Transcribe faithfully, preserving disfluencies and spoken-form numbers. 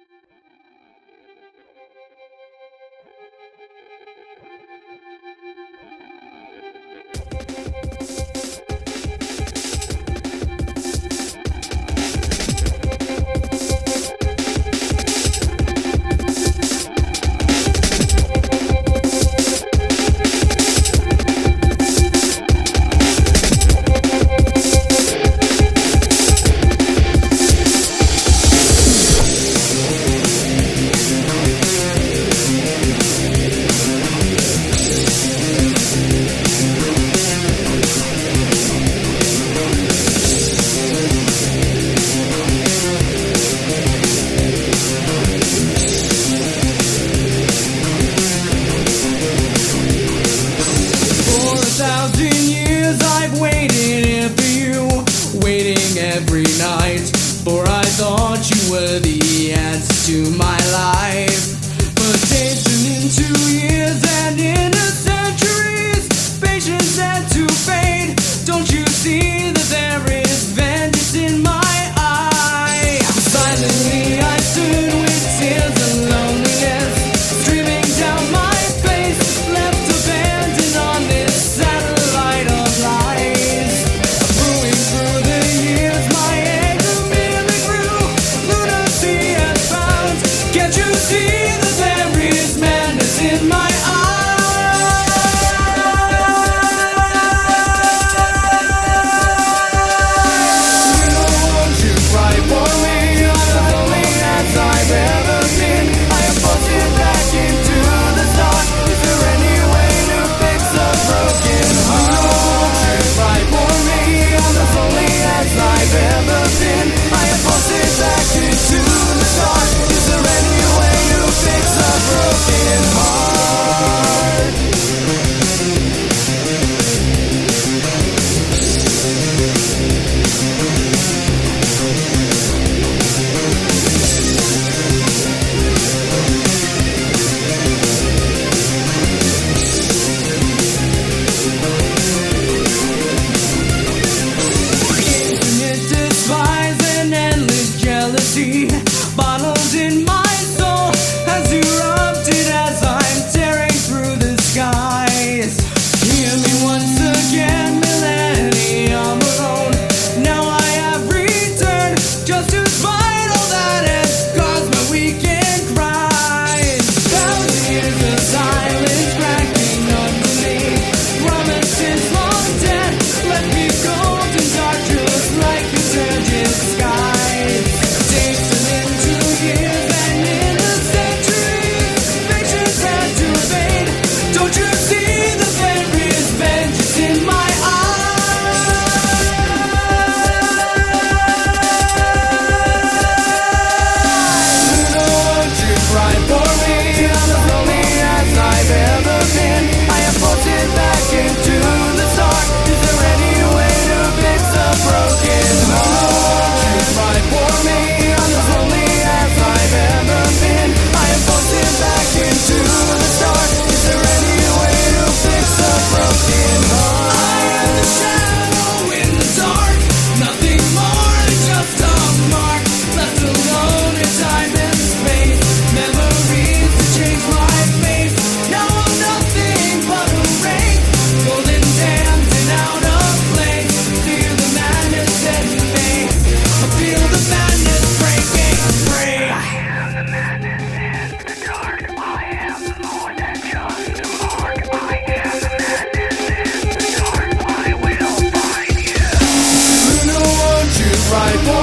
Every night, for I thought you were the answer to my life. But days turn into years and into centuries. Patience had to fade. Don't you see that there is vengeance in my eye? Silently I stood with tears and loneliness streaming down my face, left abandoned on this satellite of lies. Brewing through the years, my anger merely grew. Lunacy has found. Can't you see that there is madness in my eyes? Bottled in my soul has erupted as I'm tearing through the skies. Hear me once again, millennium alone. Now I have returned just to fight all that has caused my weekend cries. Thousand years of silence cracking underneath. Promises long dead, let me cold and dark just like a turgid skies. Years and into centuries, patience had to fade. Don't you see that there is vengeance in my eyes? Lord, you cry for me. I'm as lonely as I've ever been. I am bolted back into the dark. Is there any way to fix a broken heart? You cry for me. I'm as lonely I've ever been. I am bolted back into the dark. Is there any way to fix a broken heart? I am the shadow in the dark, nothing more than just a mark, left alone in time and space. Memories to change my face. Now I'm nothing but a wraith, golden damned and out of place. Feel the madness set in me. I feel the madness breaking free. Right.